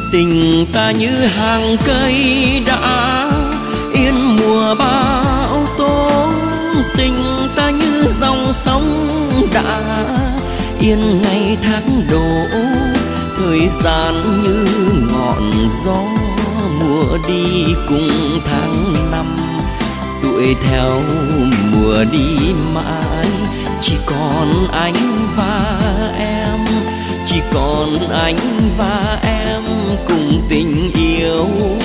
Tình ta như hàng cây đã yên mùa bão tố, tình ta như dòng sông đã yên ngày tháng đổ. Thời gian như ngọn gió mùa đi cùng tháng năm, tuổi theo mùa đi mãi. Chỉ còn anh và em, chỉ còn anh và em cùng tình yêu